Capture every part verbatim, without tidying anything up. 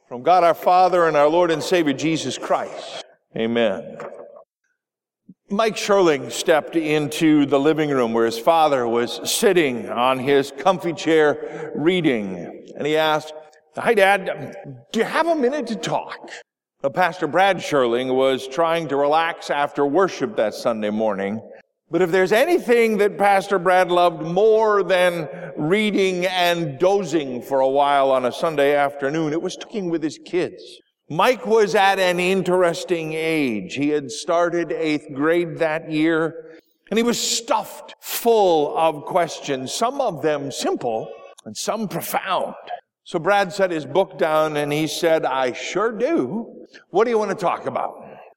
From God our Father and our Lord and Savior Jesus Christ. Amen. Mike Sherling stepped into the living room where his father was sitting on his comfy chair reading. And he asked, "Hi, Dad, do you have a minute to talk?" Well, Pastor Brad Sherling was trying to relax after worship that Sunday morning. But if there's anything that Pastor Brad loved more than reading and dozing for a while on a Sunday afternoon, it was talking with his kids. Mike was at an interesting age. He had started eighth grade that year, and he was stuffed full of questions, some of them simple and some profound. So Brad set his book down and he said, "I sure do. What do you want to talk about?"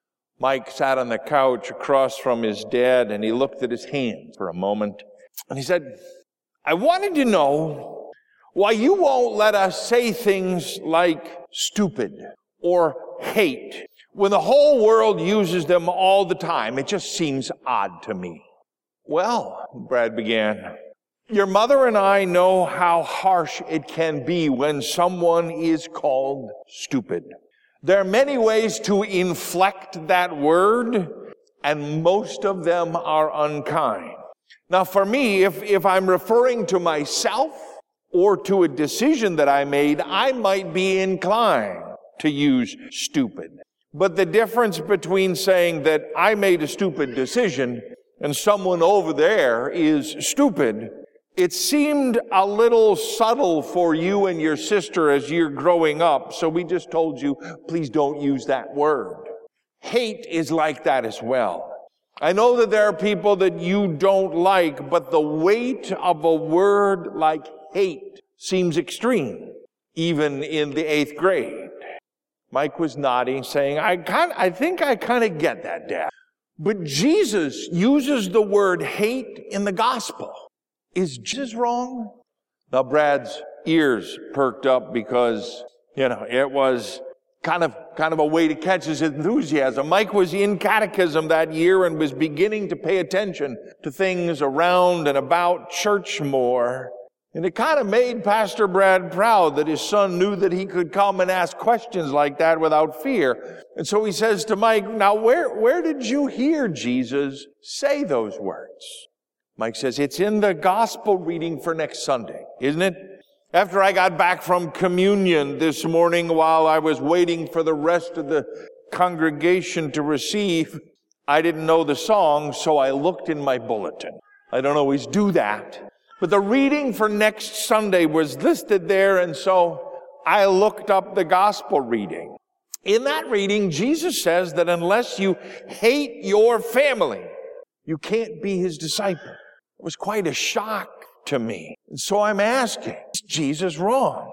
Mike sat on the couch across from his dad and he looked at his hands for a moment. And he said, "I wanted to know why you won't let us say things like stupid or hate when the whole world uses them all the time. It just seems odd to me." "Well," Brad began, "your mother and I know how harsh it can be when someone is called stupid. There are many ways to inflect that word, and most of them are unkind. Now, for me, if, if I'm referring to myself or to a decision that I made, I might be inclined to use stupid. But the difference between saying that I made a stupid decision and someone over there is stupid, it seemed a little subtle for you and your sister as you're growing up, so we just told you, please don't use that word." Hate is like that as well. I know that there are people that you don't like, but the weight of a word like hate seems extreme, even in the eighth grade. Mike was nodding, saying, I kind, I think I kind of get that, Dad. But Jesus uses the word hate in the gospel. Is Jesus wrong? Now, Brad's ears perked up because, you know, it was kind of, kind of a way to catch his enthusiasm. Mike was in catechism that year and was beginning to pay attention to things around and about church more. And it kind of made Pastor Brad proud that his son knew that he could come and ask questions like that without fear. And so he says to Mike, "Now, where, where did you hear Jesus say those words?" Mike says, "It's in the gospel reading for next Sunday, isn't it? After I got back from communion this morning while I was waiting for the rest of the congregation to receive, I didn't know the song, so I looked in my bulletin." I don't always do that. But the reading for next Sunday was listed there, and so I looked up the gospel reading. In that reading, Jesus says that unless you hate your family, you can't be his disciple. It was quite a shock to me. And so I'm asking, is Jesus wrong?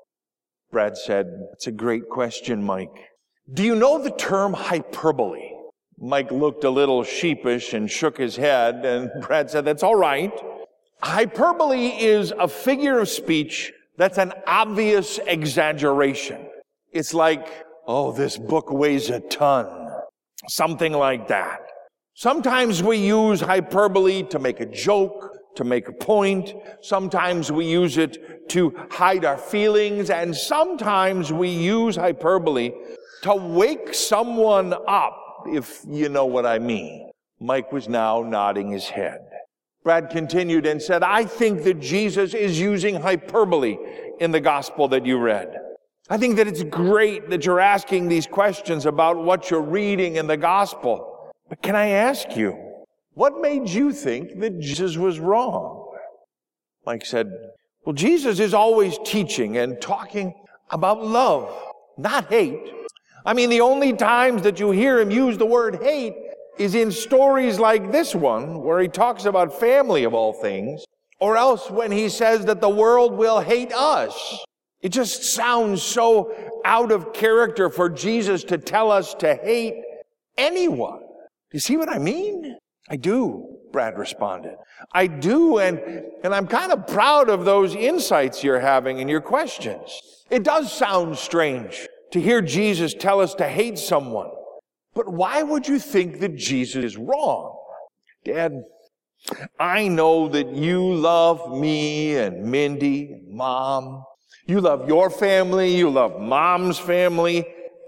Brad said, "That's a great question, Mike. Do you know the term hyperbole?" Mike looked a little sheepish and shook his head, and Brad said, "That's all right. Hyperbole is a figure of speech that's an obvious exaggeration. It's like, oh, this book weighs a ton. Something like that. Sometimes we use hyperbole to make a joke, to make a point. Sometimes we use it to hide our feelings. And sometimes we use hyperbole to wake someone up, if you know what I mean." Mike was now nodding his head. Brad continued and said, "I think that Jesus is using hyperbole in the gospel that you read. I think that it's great that you're asking these questions about what you're reading in the gospel. But can I ask you, what made you think that Jesus was wrong?" Mike said, "Well, Jesus is always teaching and talking about love, not hate. I mean, the only times that you hear him use the word hate is in stories like this one, where he talks about family of all things, or else when he says that the world will hate us. It just sounds so out of character for Jesus to tell us to hate anyone. Do you see what I mean?" "I do," Brad responded. "I do, and, and I'm kind of proud of those insights you're having in your questions. It does sound strange to hear Jesus tell us to hate someone. But why would you think that Jesus is wrong? Dad, I know that you love me and Mindy and Mom. You love your family, you love mom's family,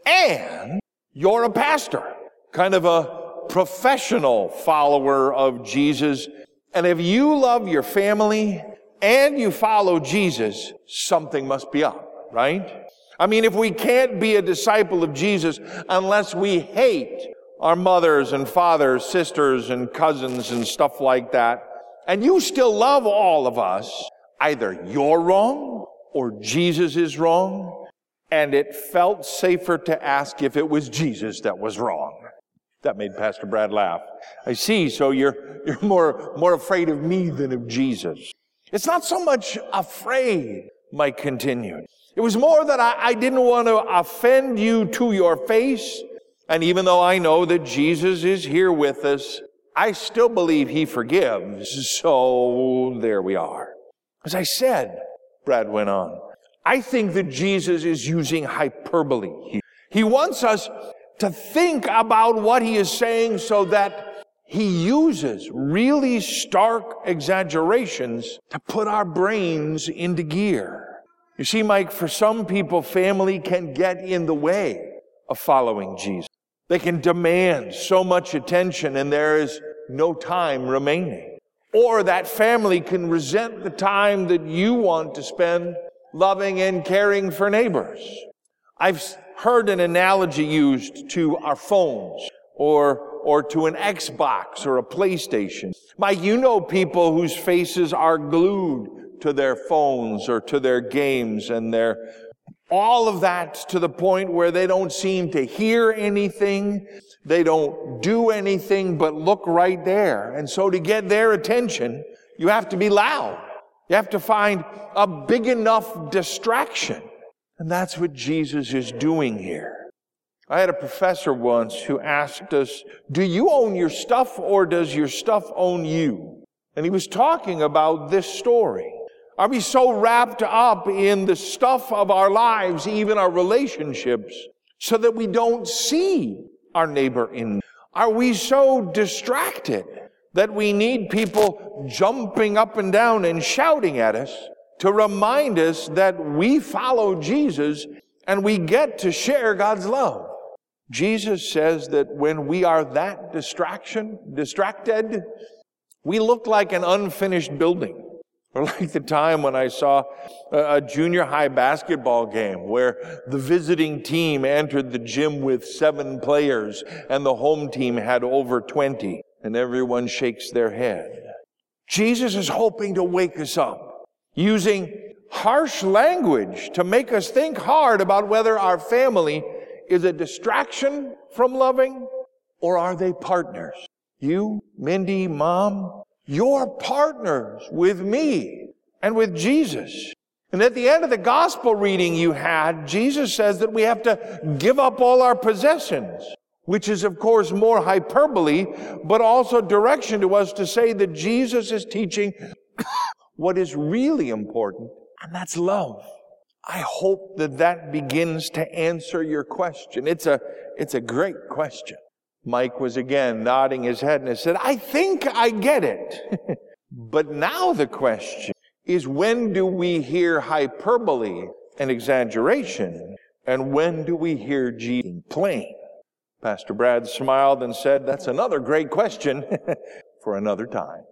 and you're a pastor, kind of a professional follower of Jesus. And if you love your family and you follow Jesus, something must be up, right? I mean, if we can't be a disciple of Jesus unless we hate our mothers and fathers, sisters and cousins and stuff like that, and you still love all of us, either you're wrong or Jesus is wrong, and it felt safer to ask if it was Jesus that was wrong. That made Pastor Brad laugh. I see, so you're you're more, more afraid of me than of Jesus. It's not so much afraid, Mike continued. It was more that I, I didn't want to offend you to your face. And even though I know that Jesus is here with us, I still believe he forgives. So there we are. As I said, Brad went on, I think that Jesus is using hyperbole here. He wants us to think about what he is saying so that he uses really stark exaggerations to put our brains into gear. You see, Mike, for some people, family can get in the way of following Jesus. They can demand so much attention and there is no time remaining. Or that family can resent the time that you want to spend loving and caring for neighbors. I've heard an analogy used to our phones or, or to an Xbox or a PlayStation. Mike, you know people whose faces are glued to their phones or to their games and their all of that to the point where they don't seem to hear anything. They don't do anything but look right there. And so to get their attention, you have to be loud. You have to find a big enough distraction. And that's what Jesus is doing here. I had a professor once who asked us, do you own your stuff or does your stuff own you? And he was talking about this story. Are we so wrapped up in the stuff of our lives, even our relationships, so that we don't see our neighbor in need? Are we so distracted that we need people jumping up and down and shouting at us to remind us that we follow Jesus and we get to share God's love? Jesus says that when we are that distraction, distracted, we look like an unfinished building. Or like the time when I saw a junior high basketball game where the visiting team entered the gym with seven players and the home team had over twenty, and everyone shakes their head. Jesus is hoping to wake us up, using harsh language to make us think hard about whether our family is a distraction from loving or are they partners. You, Mindy, Mom, you're partners with me and with Jesus. And at the end of the gospel reading you had, Jesus says that we have to give up all our possessions, which is, of course, more hyperbole, but also direction to us to say that Jesus is teaching what is really important, and that's love. I hope that that begins to answer your question. It's a, it's a great question. Mike was again nodding his head and he said, I think I get it. But now the question is, when do we hear hyperbole and exaggeration? And when do we hear Jesus plain? Pastor Brad smiled and said, that's another great question for another time.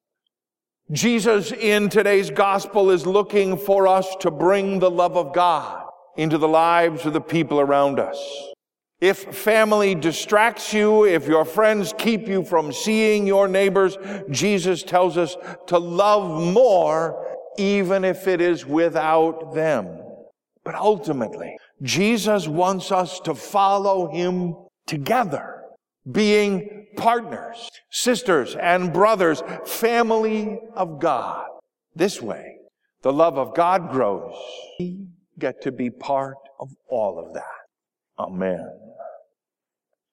Jesus in today's gospel is looking for us to bring the love of God into the lives of the people around us. If family distracts you, if your friends keep you from seeing your neighbors, Jesus tells us to love more, even if it is without them. But ultimately, Jesus wants us to follow him together, being partners, sisters and brothers, family of God. This way, the love of God grows. We get to be part of all of that. Amen.